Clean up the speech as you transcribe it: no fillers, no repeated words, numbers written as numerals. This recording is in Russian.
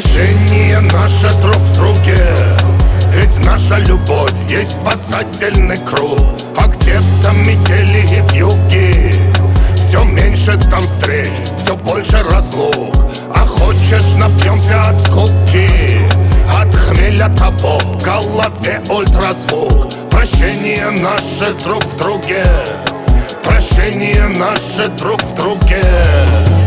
Прощение наше друг в друге, ведь наша любовь есть спасательный круг. А где-то метели и вьюги, все меньше там встреч, все больше разлук. А хочешь, напьемся от скуки, от хмеля того в голове ультразвук. Прощение наше друг в друге, прощение наше друг в друге.